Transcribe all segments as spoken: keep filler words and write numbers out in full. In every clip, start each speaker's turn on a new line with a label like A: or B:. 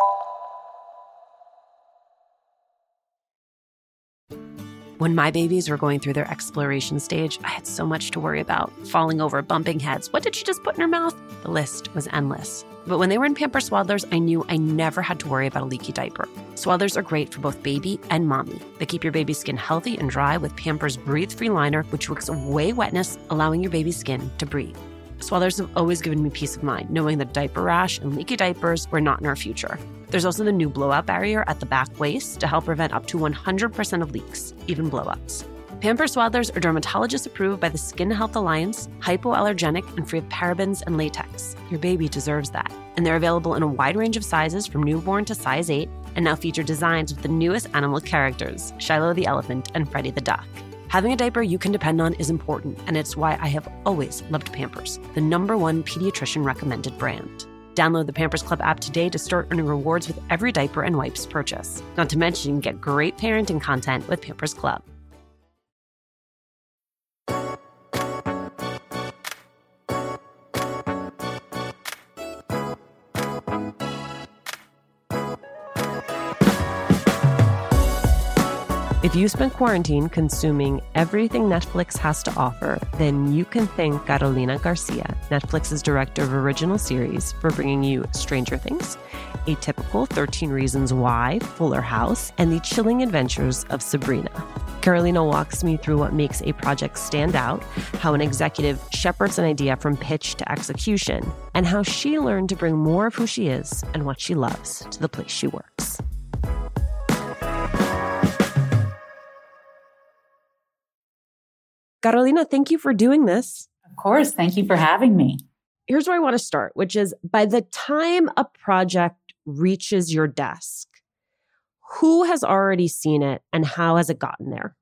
A: When my babies were going through their exploration stage, I had so much to worry about. Falling over, bumping heads. What did she just put in her mouth? The list was endless. But when they were in Pampers Swaddlers, I knew I never had to worry about a leaky diaper. Swaddlers are great for both baby and mommy. They keep your baby's skin healthy and dry with Pampers Breathe-Free Liner, which wicks away wetness, allowing your baby's skin to breathe. Swaddlers have always given me peace of mind, knowing that diaper rash and leaky diapers were not in our future. There's also the new blowout barrier at the back waist to help prevent up to one hundred percent of leaks, even blowouts. Pampers Swaddlers are dermatologist approved by the Skin Health Alliance, hypoallergenic, and free of parabens and latex. Your baby deserves that. And they're available in a wide range of sizes from newborn to size eight, and now feature designs with the newest animal characters, Shiloh the elephant and Freddie the duck. Having a diaper you can depend on is important, and it's why I have always loved Pampers, the number one pediatrician recommended brand. Download the Pampers Club app today to start earning rewards with every diaper and wipes purchase. Not to mention, get great parenting content with Pampers Club. If you spent quarantine consuming everything Netflix has to offer, then you can thank Carolina Garcia, Netflix's director of original series, for bringing you Stranger Things, Atypical, thirteen Reasons Why, Fuller House, and the chilling adventures of Sabrina. Carolina walks me through what makes a project stand out, how an executive shepherds an idea from pitch to execution, and how she learned to bring more of who she is and what she loves to the place she works. Carolina, thank you for doing this.
B: Of course. Thank you for having me.
A: Here's where I want to start, which is by the time a project reaches your desk, who has already seen it and how has it gotten there?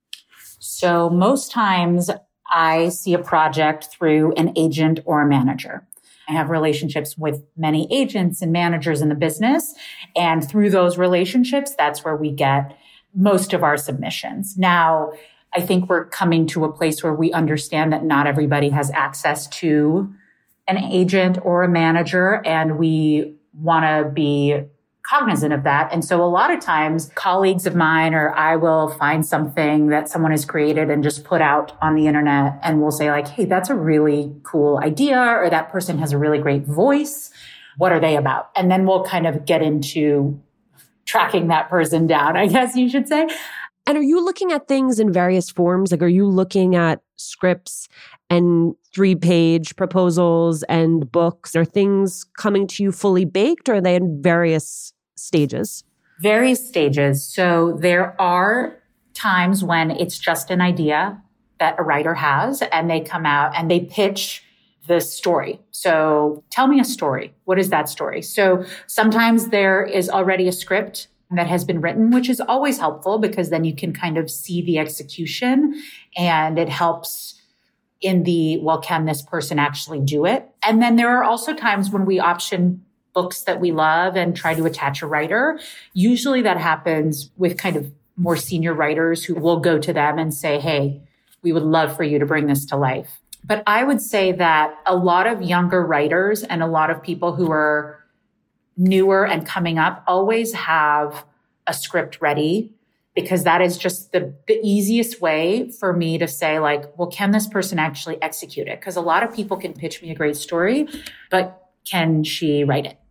B: So most times I see a project through an agent or a manager. I have relationships with many agents and managers in the business. And through those relationships, that's where we get most of our submissions. Now, I think we're coming to a place where we understand that not everybody has access to an agent or a manager, and we want to be cognizant of that. And so a lot of times colleagues of mine or I will find something that someone has created and just put out on the internet, and we'll say like, hey, that's a really cool idea, or that person has a really great voice. What are they about? And then we'll kind of get into tracking that person down, I guess you should say.
A: And are you looking at things in various forms? Like, are you looking at scripts and three-page proposals and books? Are things coming to you fully baked, or are they in various stages?
B: Various stages. So there are times when it's just an idea that a writer has, and they come out and they pitch the story. So tell me a story. What is that story? So sometimes there is already a script that has been written, which is always helpful because then you can kind of see the execution, and it helps in the, well, can this person actually do it? And then there are also times when we option books that we love and try to attach a writer. Usually that happens with kind of more senior writers who will go to them and say, hey, we would love for you to bring this to life. But I would say that a lot of younger writers and a lot of people who are newer and coming up always have a script ready, because that is just the, the easiest way for me to say like, well, can this person actually execute it? Because a lot of people can pitch me a great story, but can she write it?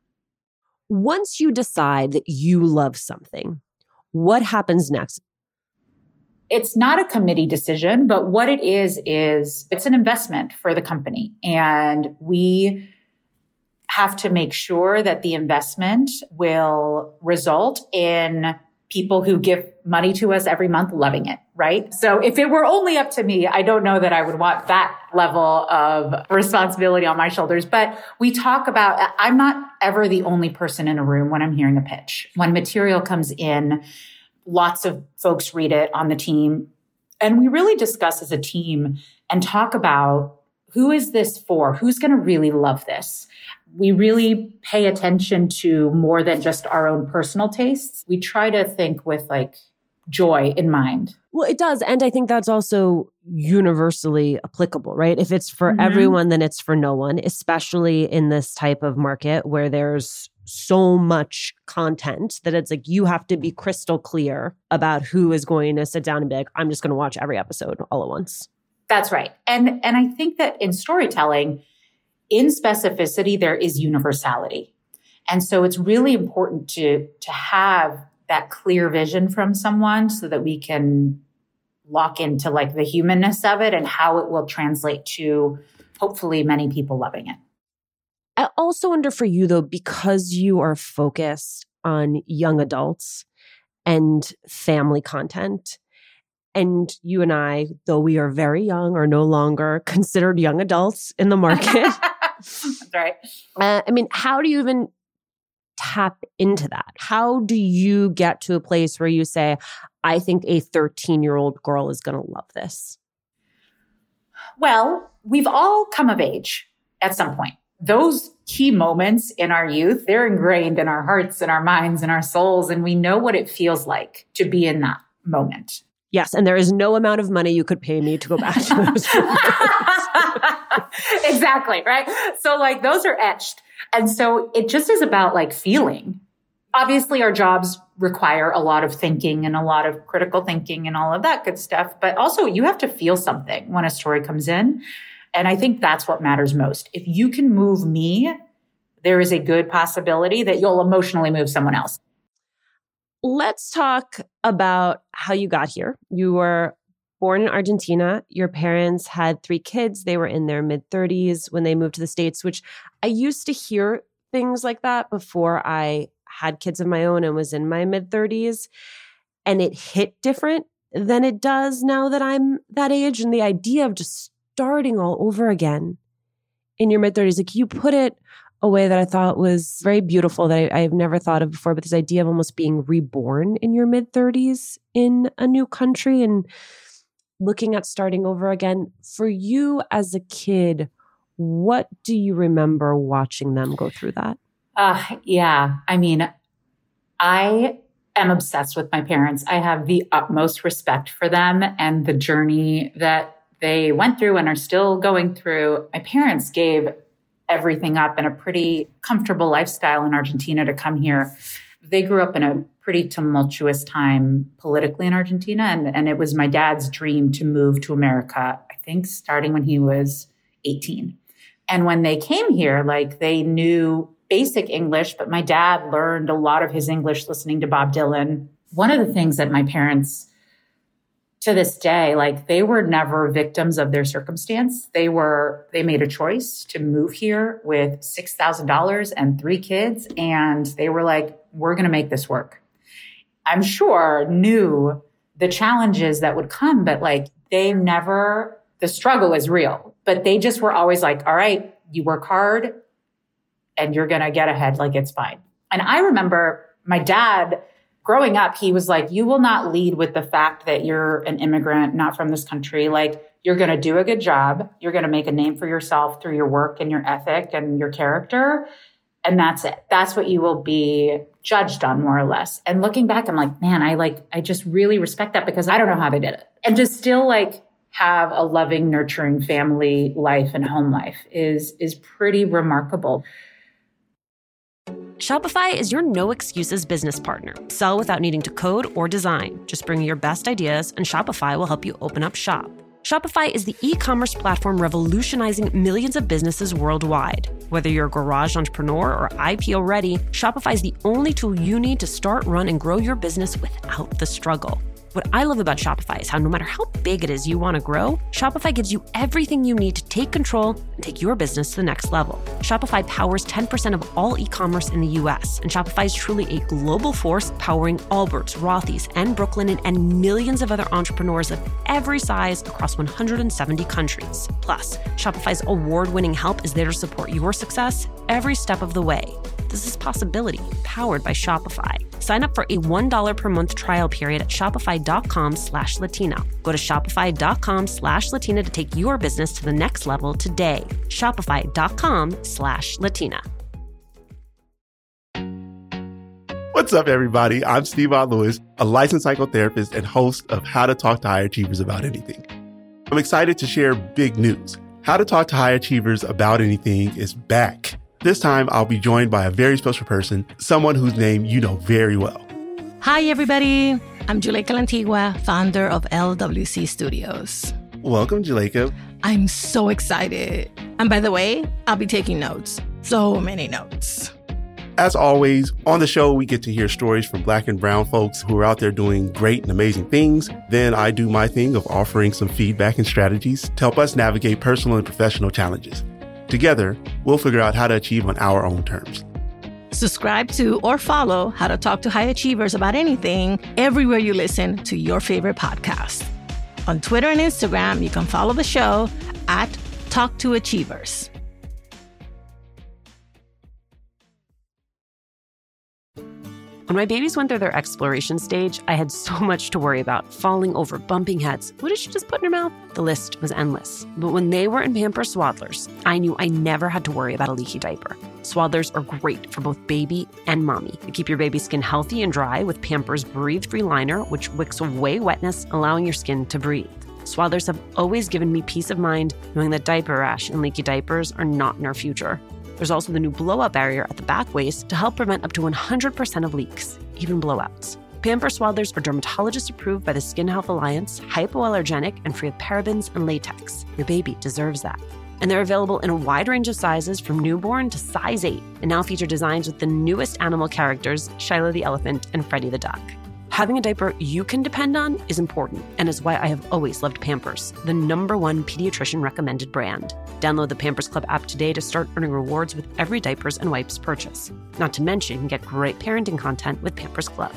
A: Once you decide that you love something, what happens next?
B: It's not a committee decision, but what it is, is it's an investment for the company. And we have to make sure that the investment will result in people who give money to us every month loving it, right? So if it were only up to me, I don't know that I would want that level of responsibility on my shoulders. But we talk about, I'm not ever the only person in a room when I'm hearing a pitch. When material comes in, lots of folks read it on the team. And we really discuss as a team and talk about, who is this for? Who's going to really love this? We really pay attention to more than just our own personal tastes. We try to think with like joy in mind.
A: Well, it does. And I think that's also universally applicable, right? If it's for mm-hmm. everyone, then it's for no one, especially in this type of market where there's
C: so much content that it's like you have to be crystal clear about who is going to sit down and be like, I'm just going to watch every episode all at once.
B: That's right. And and I think that in storytelling, in specificity, there is universality. And so it's really important to, to have that clear vision from someone so that we can lock into like the humanness of it and how it will translate to hopefully many people loving it.
C: I also wonder for you, though, because you are focused on young adults and family content, and you and I, though we are very young, are no longer considered young adults in the market.
B: That's right.
C: Uh, I mean, how do you even tap into that? How do you get to a place where you say, I think a thirteen-year-old girl is going to love this?
B: Well, we've all come of age at some point. Those key moments in our youth, they're ingrained in our hearts and our minds and our souls, and we know what it feels like to be in that moment.
C: Yes, and there is no amount of money you could pay me to go back to those
B: Exactly, right? So like those are etched. And so it just is about like feeling. Obviously, our jobs require a lot of thinking and a lot of critical thinking and all of that good stuff. But also you have to feel something when a story comes in. And I think that's what matters most. If you can move me, there is a good possibility that you'll emotionally move someone else.
C: Let's talk about how you got here. You were born in Argentina. Your parents had three kids. They were in their mid-thirties when they moved to the States, which I used to hear things like that before I had kids of my own and was in my mid-thirties. And it hit different than it does now that I'm that age. And the idea of just starting all over again in your mid-thirties, like you put it a way that I thought was very beautiful that I, I've never thought of before, but this idea of almost being reborn in your mid-thirties in a new country and looking at starting over again. For you as a kid, what do you remember watching them go through that?
B: Uh, yeah. I mean, I am obsessed with my parents. I have the utmost respect for them and the journey that they went through and are still going through. My parents gave everything up in a pretty comfortable lifestyle in Argentina to come here. They grew up in a pretty tumultuous time politically in Argentina. And, and it was my dad's dream to move to America, I think starting when he was eighteen. And when they came here, like they knew basic English, but my dad learned a lot of his English listening to Bob Dylan. One of the things that my parents, to this day, like they were never victims of their circumstance. They were, they made a choice to move here with six thousand dollars and three kids. And they were like, we're going to make this work. I'm sure knew the challenges that would come, but like they never, the struggle is real, but they just were always like, all right, you work hard and you're going to get ahead. Like it's fine. And I remember my dad growing up, he was like, you will not lead with the fact that you're an immigrant, not from this country. Like you're going to do a good job. You're going to make a name for yourself through your work and your ethic and your character. And that's it. That's what you will be judged on, more or less. And looking back, I'm like, man, I like, I just really respect that because I don't know how they did it. And to still like have a loving, nurturing family life and home life is, is pretty remarkable.
A: Shopify is your no excuses business partner. Sell without needing to code or design. Just bring your best ideas and Shopify will help you open up shop. Shopify is the e-commerce platform revolutionizing millions of businesses worldwide. Whether you're a garage entrepreneur or I P O ready, Shopify is the only tool you need to start, run, and grow your business without the struggle. What I love about Shopify is how no matter how big it is you want to grow, Shopify gives you everything you need to take control and take your business to the next level. Shopify powers ten percent of all e-commerce in the U S, and Shopify is truly a global force powering Allbirds, Rothy's, and Brooklinen, and millions of other entrepreneurs of every size across one hundred seventy countries. Plus, Shopify's award-winning help is there to support your success every step of the way. This is Possibility, powered by Shopify. Sign up for a one dollar per month trial period at shopify.com slash Latina. Go to shopify.com slash Latina to take your business to the next level today. Shopify.com slash Latina.
D: What's up, everybody? I'm Steve-Aud Lewis, a licensed psychotherapist and host of How to Talk to High Achievers About Anything. I'm excited to share big news. How to Talk to High Achievers About Anything is back This time, I'll be joined by a very special person, someone whose name you know very well.
E: Hi, everybody. I'm Juleyka Lantigua, founder of L W C Studios.
D: Welcome, Juleyka.
E: I'm so excited. And by the way, I'll be taking notes. So many notes.
D: As always, on the show, we get to hear stories from Black and brown folks who are out there doing great and amazing things. Then I do my thing of offering some feedback and strategies to help us navigate personal and professional challenges. Together, we'll figure out how to achieve on our own terms.
E: Subscribe to or follow How to Talk to High Achievers About Anything everywhere you listen to your favorite podcast. On Twitter and Instagram, you can follow the show at Talk to Achievers.
A: When my babies went through their exploration stage, I had so much to worry about. Falling over, bumping heads. What did she just put in her mouth? The list was endless. But when they were in Pampers Swaddlers, I knew I never had to worry about a leaky diaper. Swaddlers are great for both baby and mommy. They keep your baby's skin healthy and dry with Pampers Breathe-Free Liner, which wicks away wetness, allowing your skin to breathe. Swaddlers have always given me peace of mind knowing that diaper rash and leaky diapers are not in our future. There's also the new blowout barrier at the back waist to help prevent up to one hundred percent of leaks, even blowouts. Pampers Swaddlers are dermatologist approved by the Skin Health Alliance, hypoallergenic, and free of parabens and latex. Your baby deserves that. And they're available in a wide range of sizes from newborn to size eight, and now feature designs with the newest animal characters, Shiloh the elephant and Freddie the duck. Having a diaper you can depend on is important, and is why I have always loved Pampers, the number one pediatrician recommended brand. Download the Pampers Club app today to start earning rewards with every diapers and wipes purchase. Not to mention, you can get great parenting content with Pampers Club.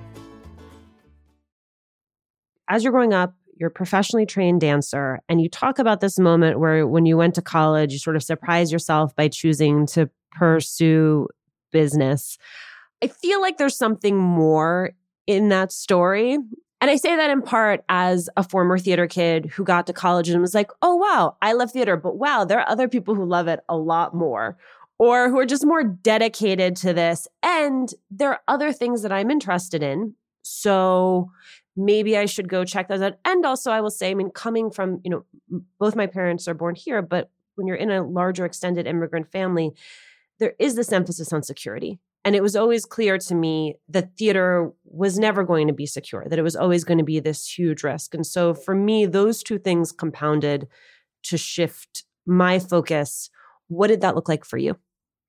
C: As you're growing up, you're a professionally trained dancer, and you talk about this moment where when you went to college, you sort of surprised yourself by choosing to pursue business. I feel like there's something more in that story. And I say that in part as a former theater kid who got to college and was like, oh, wow, I love theater, but wow, there are other people who love it a lot more, or who are just more dedicated to this. And there are other things that I'm interested in. So maybe I should go check those out. And also I will say, I mean, coming from, you know, both my parents are born here, but when you're in a larger extended immigrant family, there is this emphasis on security. And it was always clear to me that theater was never going to be secure, that it was always going to be this huge risk. And so for me, those two things compounded to shift my focus. What did that look like for you?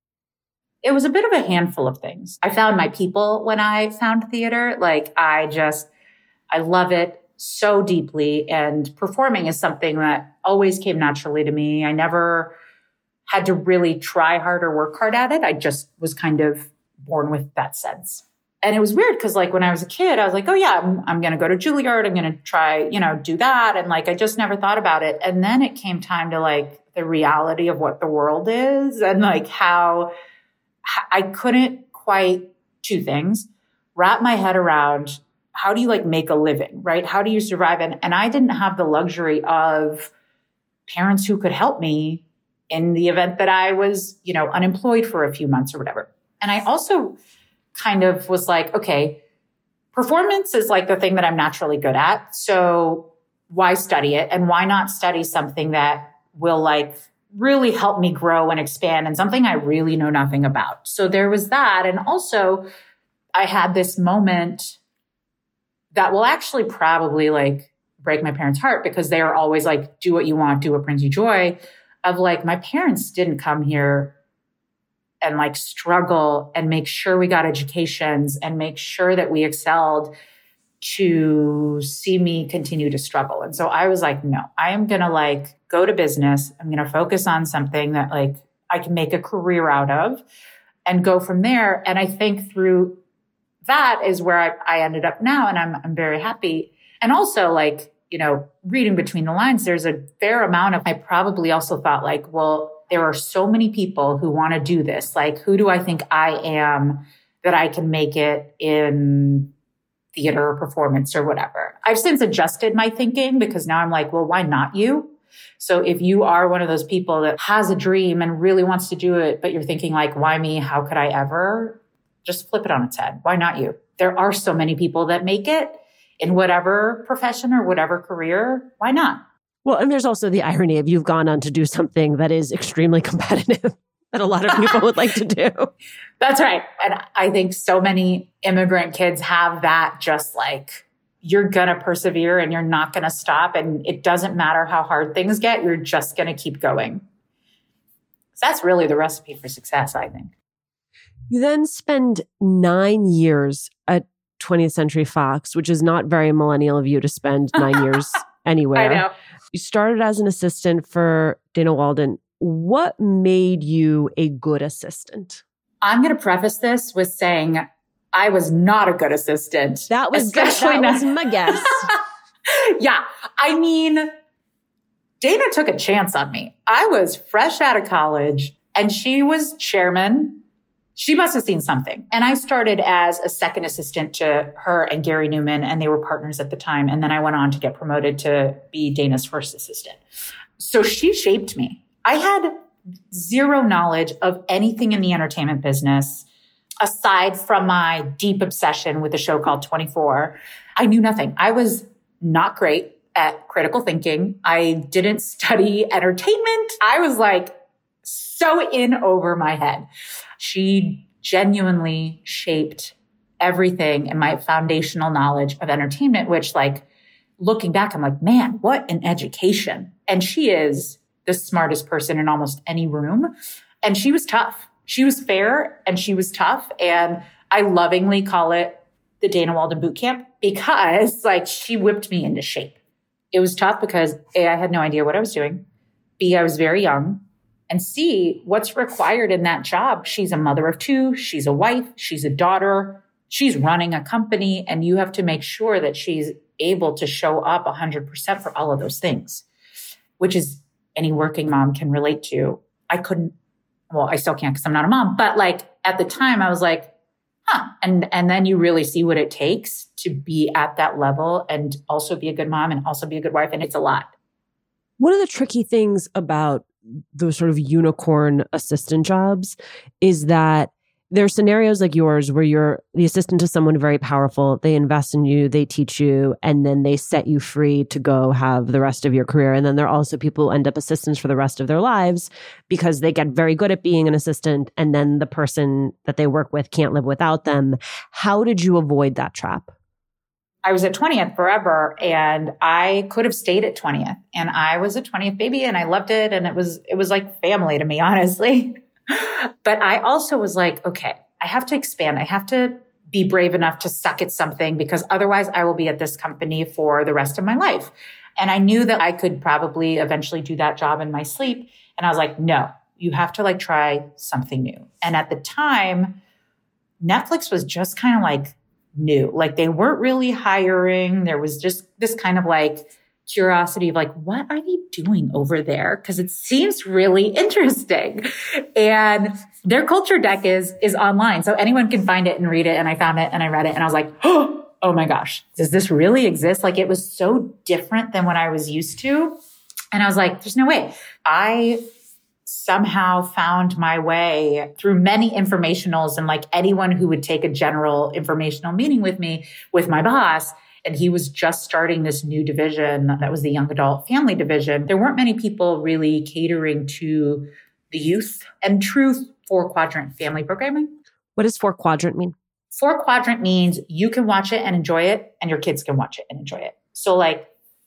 B: It was a bit of a handful of things. I found my people when I found theater. Like I just, I love it so deeply. And performing is something that always came naturally to me. I never had to really try hard or work hard at it. I just was kind of born with that sense. And it was weird because like when I was a kid, I was like, oh yeah, I'm, I'm going to go to Juilliard. I'm going to try, you know, do that. And like, I just never thought about it. And then it came time to like the reality of what the world is and like how I couldn't quite two things, wrap my head around how do you like make a living, right? How do you survive? And, and I didn't have the luxury of parents who could help me in the event that I was, you know, unemployed for a few months or whatever. And I also kind of was like, okay, performance is like the thing that I'm naturally good at. So why study it? And why not study something that will like really help me grow and expand and something I really know nothing about? So there was that. And also I had this moment that will actually probably like break my parents' heart because they are always like, do what you want, do what brings you joy. Of like, my parents didn't come here and like struggle and make sure we got educations and make sure that we excelled to see me continue to struggle. And so I was like, no, I am going to like go to business. I'm going to focus on something that like I can make a career out of and go from there. And I think through that is where I, I ended up now. And I'm, I'm very happy. And also like, you know, reading between the lines, there's a fair amount of, I probably also thought like, well, there are so many people who want to do this. Like, who do I think I am that I can make it in theater or performance or whatever? I've since adjusted my thinking because now I'm like, well, why not you? So if you are one of those people that has a dream and really wants to do it, but you're thinking like, why me? How could I ever? Just flip it on its head. Why not you? There are so many people that make it in whatever profession or whatever career. Why not?
C: Well, and there's also the irony of you've gone on to do something that is extremely competitive. that a lot of people would like to do.
B: That's right. And I think so many immigrant kids have that, just like, you're going to persevere and you're not going to stop. And it doesn't matter how hard things get. You're just going to keep going. So that's really the recipe for success, I think.
C: You then spend nine years at twentieth Century Fox, which is not very millennial of you to spend nine years anywhere.
B: I know.
C: You started as an assistant for Dana Walden. What made you a good assistant?
B: I'm going to preface this with saying I was not a good assistant.
C: That was, that, that was my guess.
B: Yeah. I mean, Dana took a chance on me. I was fresh out of college and she was chairman. She must have seen something. And I started as a second assistant to her and Gary Newman, and they were partners at the time. And then I went on to get promoted to be Dana's first assistant. So she shaped me. I had zero knowledge of anything in the entertainment business, aside from my deep obsession with a show called twenty-four. I knew nothing. I was not great at critical thinking. I didn't study entertainment. I was like so in over my head. She genuinely shaped everything in my foundational knowledge of entertainment, which, like, looking back, I'm like, man, what an education. And she is the smartest person in almost any room. And she was tough. She was fair and she was tough. And I lovingly call it the Dana Walden boot camp because, like, she whipped me into shape. It was tough because A, I had no idea what I was doing. B, I was very young. And C, what's required in that job? She's a mother of two. She's a wife. She's a daughter. She's running a company. And you have to make sure that she's able to show up one hundred percent for all of those things, which is any working mom can relate to. I couldn't, well, I still can't because I'm not a mom. But, like, at the time I was like, huh. And, and then you really see what it takes to be at that level and also be a good mom and also be a good wife. And it's a lot.
C: One of the tricky things about those sort of unicorn assistant jobs is that there are scenarios like yours where you're the assistant to someone very powerful. They invest in you, they teach you, and then they set you free to go have the rest of your career. And then there are also people who end up assistants for the rest of their lives because they get very good at being an assistant, and then the person that they work with can't live without them. How did you avoid that trap?
B: I was at twentieth forever, and I could have stayed at twentieth, and I was a twentieth baby and I loved it. And it was, it was like family to me, honestly. But I also was like, okay, I have to expand. I have to be brave enough to suck at something because otherwise I will be at this company for the rest of my life. And I knew that I could probably eventually do that job in my sleep. And I was like, no, you have to, like, try something new. And at the time, Netflix was just kind of like new. Like, they weren't really hiring. There was just this kind of like curiosity of like, what are they doing over there? Because it seems really interesting. And their culture deck is is online. So anyone can find it and read it. And I found it and I read it and I was like, oh, oh my gosh, does this really exist? Like, it was so different than what I was used to. And I was like, there's no way. I somehow found my way through many informationals and, like, anyone who would take a general informational meeting with me, with my boss. And he was just starting this new division that was the young adult family division. There weren't many people really catering to the youth and true four quadrant family programming.
C: What does four quadrant mean?
B: Four quadrant means you can watch it and enjoy it, and your kids can watch it and enjoy it. So, like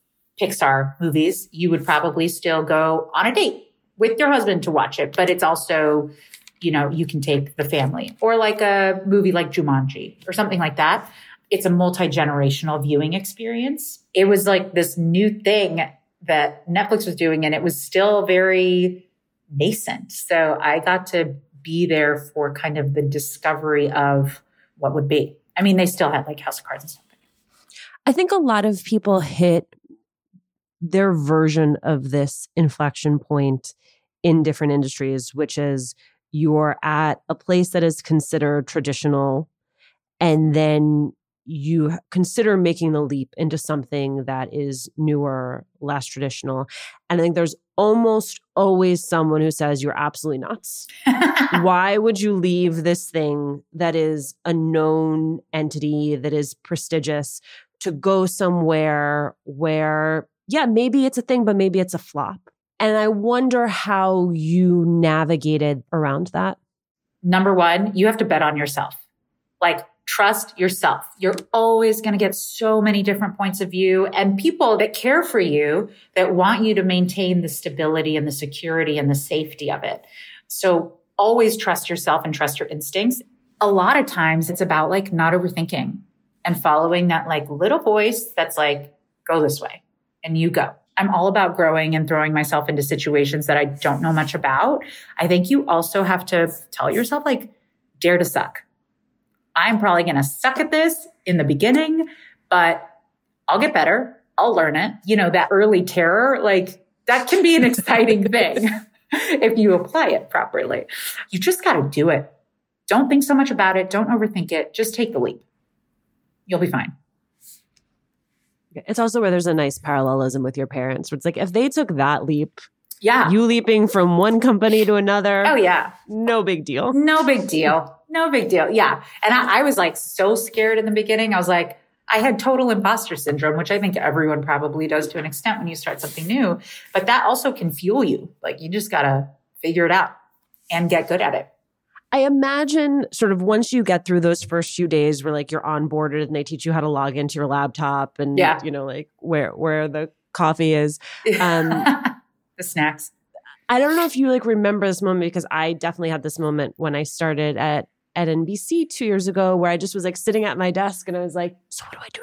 B: Pixar movies, you would probably still go on a date with your husband to watch it, but it's also, you know, you can take the family. Or like a movie like Jumanji or something like that. It's a multi-generational viewing experience. It was like this new thing that Netflix was doing, and it was still very nascent. So I got to be there for kind of the discovery of what would be. I mean, they still had like House of Cards and stuff.
C: I think a lot of people hit their version of this inflection point in different industries, which is you're at a place that is considered traditional, and then you consider making the leap into something that is newer, less traditional. And I think there's almost always someone who says, you're absolutely nuts. Why would you leave this thing that is a known entity, that is prestigious, to go somewhere where, yeah, maybe it's a thing, but maybe it's a flop? And I wonder how you navigated around that.
B: Number one, you have to bet on yourself. Like, trust yourself. You're always going to get so many different points of view and people that care for you that want you to maintain the stability and the security and the safety of it. So always trust yourself and trust your instincts. A lot of times it's about like not overthinking and following that like little voice that's like, go this way and you go. I'm all about growing and throwing myself into situations that I don't know much about. I think you also have to tell yourself like, dare to suck. I'm probably going to suck at this in the beginning, but I'll get better. I'll learn it. You know, that early terror, like that can be an exciting thing if you apply it properly. You just got to do it. Don't think so much about it. Don't overthink it. Just take the leap. You'll be fine.
C: It's also where there's a nice parallelism with your parents, where it's like, if they took that leap,
B: yeah,
C: you leaping from one company to another.
B: Oh, yeah.
C: No big deal.
B: No big deal. No big deal. Yeah. And I, I was like so scared in the beginning. I was like, I had total imposter syndrome, which I think everyone probably does to an extent when you start something new. But that also can fuel you. Like you just got to figure it out and get good at it.
C: I imagine sort of once you get through those first few days where like you're onboarded and they teach you how to log into your laptop and,
B: yeah.
C: you know, like where, where the coffee is. Um,
B: the snacks.
C: I don't know if you like remember this moment because I definitely had this moment when I started at at N B C two years ago where I just was like sitting at my desk and I was like, so what do I do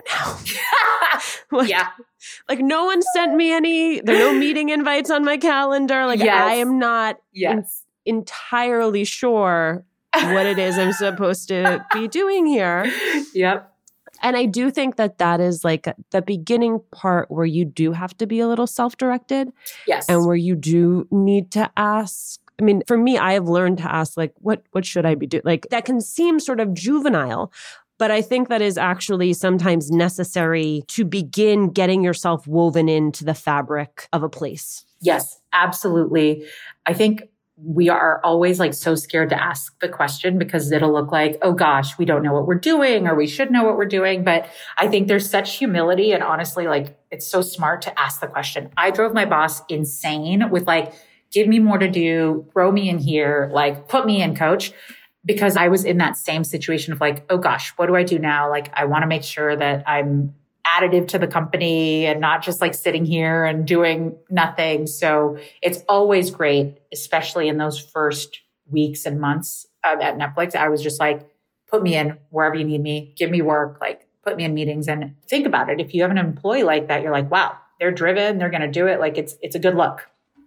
C: now? like,
B: yeah.
C: Like no one sent me any, there are no meeting invites on my calendar. Like
B: yes.
C: I am not
B: yes.
C: in, entirely sure what it is I'm supposed to be doing here.
B: Yep.
C: And I do think that that is like the beginning part where you do have to be a little self-directed.
B: Yes.
C: And where you do need to ask. I mean, for me, I have learned to ask, like, what what should I be doing? Like, that can seem sort of juvenile, but I think that is actually sometimes necessary to begin getting yourself woven into the fabric of a place.
B: Yes, absolutely. I think we are always like so scared to ask the question because it'll look like, oh gosh, we don't know what we're doing or we should know what we're doing. But I think there's such humility and honestly, like, it's so smart to ask the question. I drove my boss insane with like, give me more to do, throw me in here, like put me in, coach, because I was in that same situation of like, oh gosh, what do I do now? Like, I want to make sure that I'm additive to the company and not just like sitting here and doing nothing. So it's always great, especially in those first weeks and months uh, at Netflix. I was just like, put me in wherever you need me, give me work, like put me in meetings and think about it. If you have an employee like that, you're like, wow, they're driven, they're going to do it. Like it's, it's a good look.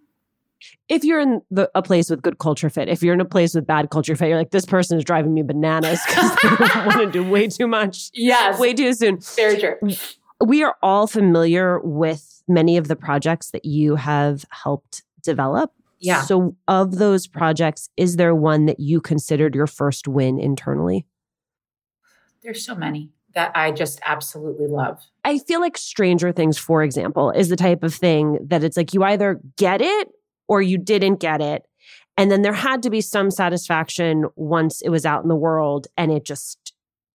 C: If you're in the, a place with good culture fit, if you're in a place with bad culture fit, you're like, this person is driving me bananas because they want to do way too much.
B: Yes.
C: Way too soon.
B: Very true.
C: We are all familiar with many of the projects that you have helped develop.
B: Yeah.
C: So of those projects, is there one that you considered your first win internally?
B: There's so many that I just absolutely love.
C: I feel like Stranger Things, for example, is the type of thing that it's like you either get it or you didn't get it. And then there had to be some satisfaction once it was out in the world and it just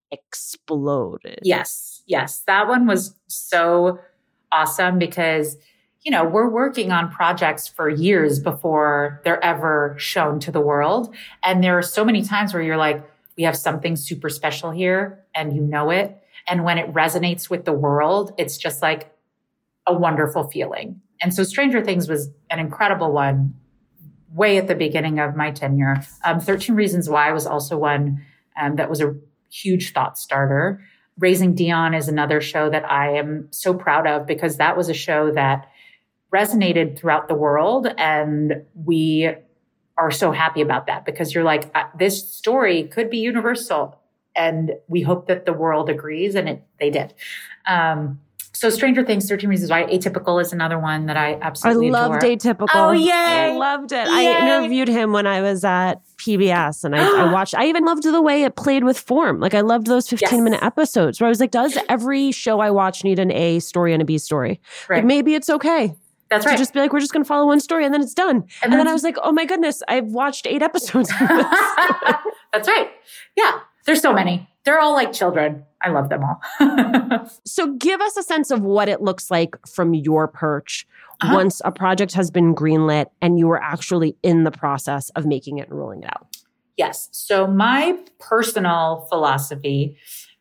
C: exploded.
B: Yes, yes. That one was so awesome because, you know, we're working on projects for years before they're ever shown to the world. And there are so many times where you're like, we have something super special here and you know it. And when it resonates with the world, it's just like a wonderful feeling. And so Stranger Things was an incredible one way at the beginning of my tenure. Um, thirteen Reasons Why was also one um, that was a huge thought starter. Raising Dion is another show that I am so proud of because that was a show that resonated throughout the world. And we are so happy about that because you're like, this story could be universal. And we hope that the world agrees. And it, they did. Um, So Stranger Things, thirteen Reasons Why. Atypical is another one that I absolutely
C: I loved
B: adore.
C: Atypical.
B: Oh, yay.
C: I loved it.
B: Yay.
C: I interviewed him when I was at P B S and I, I watched, I even loved the way it played with form. Like I loved those fifteen
B: yes.
C: minute episodes where I was like, does every show I watch need an A story and a B story?
B: Right.
C: Like maybe it's okay.
B: That's
C: to
B: right.
C: just be like, we're just going to follow one story and then it's done. And,
B: And
C: then I was like, oh my goodness, I've watched eight episodes of this.
B: That's right. Yeah. There's so many. They're all like children. I love them all.
C: So give us a sense of what it looks like from your perch
B: uh-huh.
C: once a project has been greenlit and you are actually in the process of making it and rolling it out.
B: Yes. So my personal philosophy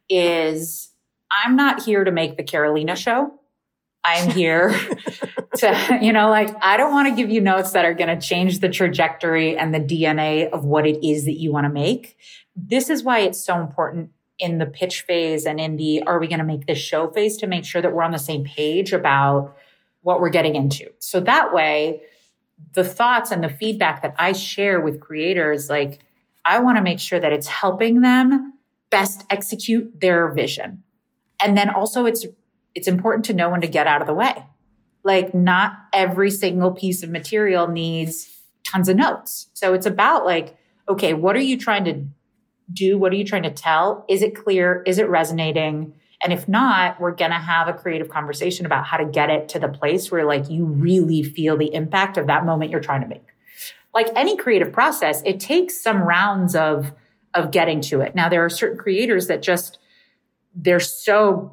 B: is I'm not here to make the Carolina show. I'm here to, you know, like, I don't want to give you notes that are going to change the trajectory and the D N A of what it is that you want to make. This is why it's so important in the pitch phase and in the, are we going to make this show phase, to make sure that we're on the same page about what we're getting into. So that way, the thoughts and the feedback that I share with creators, like, I want to make sure that it's helping them best execute their vision. And then also it's It's important to know when to get out of the way. Like, not every single piece of material needs tons of notes. So it's about like, okay, what are you trying to do? What are you trying to tell? Is it clear? Is it resonating? And if not, we're going to have a creative conversation about how to get it to the place where like you really feel the impact of that moment you're trying to make. Like any creative process, it takes some rounds of, of getting to it. Now, there are certain creators that just, they're so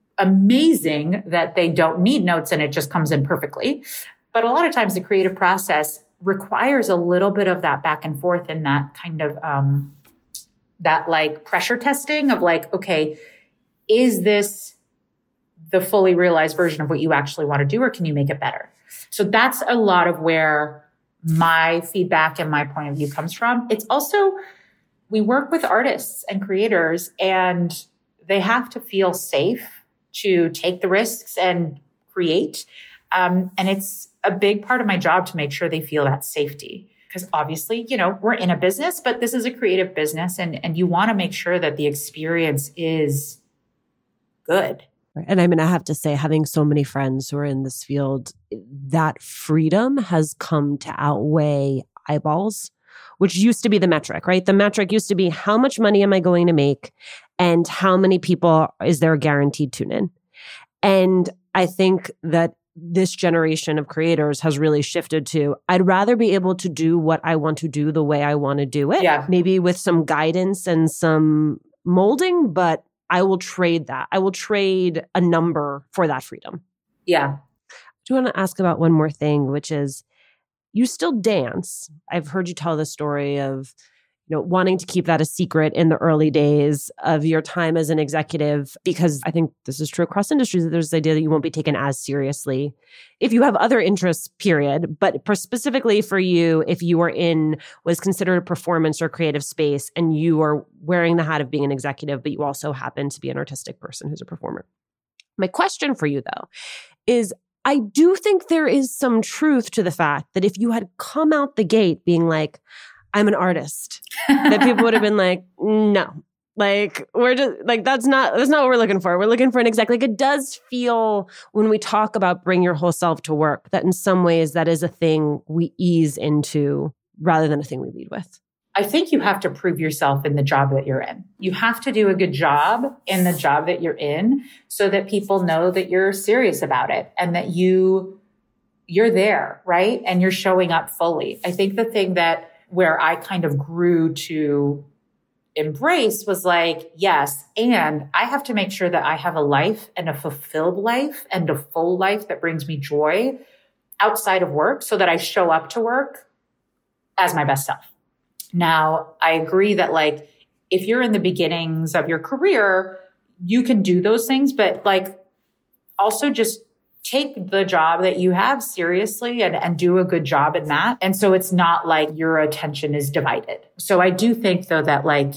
B: amazing that they don't need notes and it just comes in perfectly. But a lot of times the creative process requires a little bit of that back and forth and that kind of, um, that like pressure testing of like, okay, is this the fully realized version of what you actually want to do, or can you make it better? So that's a lot of where my feedback and my point of view comes from. It's also, we work with artists and creators and they have to feel safe to take the risks and create. Um, and it's a big part of my job to make sure they feel that safety. Because obviously, you know, we're in a business, but this is a creative business, and, and you want to make sure that the experience is good.
C: And I mean, I have to say, having so many friends who are in this field, that freedom has come to outweigh eyeballs, which used to be the metric, right? The metric used to be, how much money am I going to make? And how many people is there guaranteed tune in? And I think that this generation of creators has really shifted to, I'd rather be able to do what I want to do the way I want to do it.
B: Yeah.
C: Maybe with some guidance and some molding, but I will trade that. I will trade a number for that freedom.
B: Yeah.
C: I do want to ask about one more thing, which is, you still dance. I've heard you tell the story of, you know, wanting to keep that a secret in the early days of your time as an executive, because I think this is true across industries, that there's the idea that you won't be taken as seriously if you have other interests, period. But for specifically for you, if you are in what is considered a performance or creative space and you are wearing the hat of being an executive, but you also happen to be an artistic person who's a performer. My question for you, though, is I do think there is some truth to the fact that if you had come out the gate being like, I'm an artist, that people would have been like, no, like we're just like, that's not, that's not what we're looking for. We're looking for an exec. Like, it does feel when we talk about bring your whole self to work, that in some ways that is a thing we ease into rather than a thing we lead with.
B: I think you have to prove yourself in the job that you're in. You have to do a good job in the job that you're in so that people know that you're serious about it and that you, you're there, right? And you're showing up fully. I think the thing that where I kind of grew to embrace was like, yes, and I have to make sure that I have a life and a fulfilled life and a full life that brings me joy outside of work so that I show up to work as my best self. Now, I agree that like, if you're in the beginnings of your career, you can do those things, but like also just take the job that you have seriously and, and do a good job in that. And so it's not like your attention is divided. So I do think though that like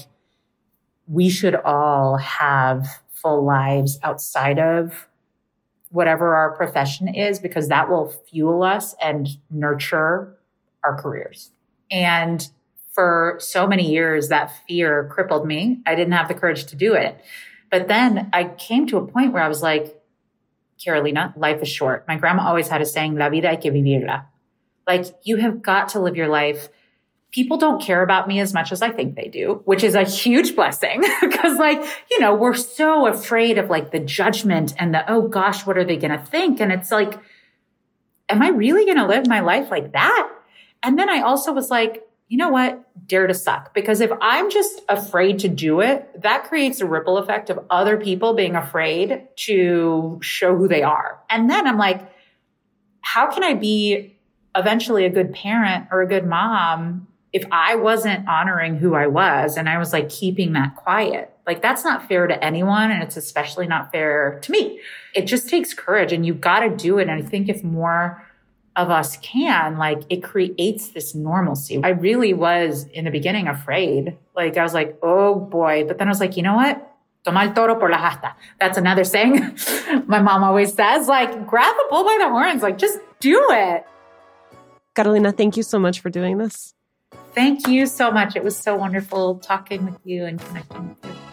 B: we should all have full lives outside of whatever our profession is, because that will fuel us and nurture our careers. And for so many years, that fear crippled me. I didn't have the courage to do it. But then I came to a point where I was like, Carolina, life is short. My grandma always had a saying, la vida hay que vivirla. Like, you have got to live your life. People don't care about me as much as I think they do, which is a huge blessing because like, you know, we're so afraid of like the judgment and the, oh gosh, what are they going to think? And it's like, am I really going to live my life like that? And then I also was like, you know what? Dare to suck. Because if I'm just afraid to do it, that creates a ripple effect of other people being afraid to show who they are. And then I'm like, how can I be eventually a good parent or a good mom if I wasn't honoring who I was and I was like keeping that quiet? Like, that's not fair to anyone. And it's especially not fair to me. It just takes courage and you've got to do it. And I think if more of us can, like, it creates this normalcy. I really was in the beginning afraid. Like, I was like, oh boy. But then I was like, you know what? Toma el toro por la asta. That's another saying my mom always says, like, grab the bull by the horns, like, just do it.
C: Carolina, thank you so much for doing this.
B: Thank you so much. It was so wonderful talking with you and connecting with you.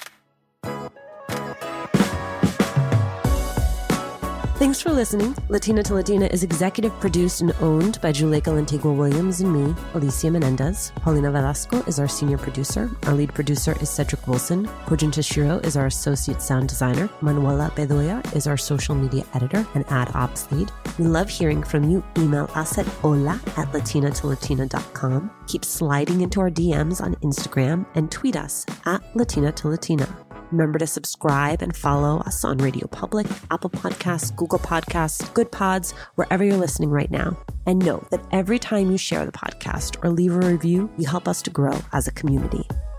C: Thanks for listening. Latina to Latina is executive produced and owned by Juleyka Lantigua Williams and me, Alicia Menendez. Paulina Velasco is our senior producer. Our lead producer is Cedric Wilson. Kojin Tashiro is our associate sound designer. Manuela Bedoya is our social media editor and ad ops lead. We love hearing from you. Email us at hola at latina to latina dot com. Keep sliding into our D Ms on Instagram and tweet us at Latina to Latina. Remember to subscribe and follow us on Radio Public, Apple Podcasts, Google Podcasts, Good Pods, wherever you're listening right now. And know that every time you share the podcast or leave a review, you help us to grow as a community.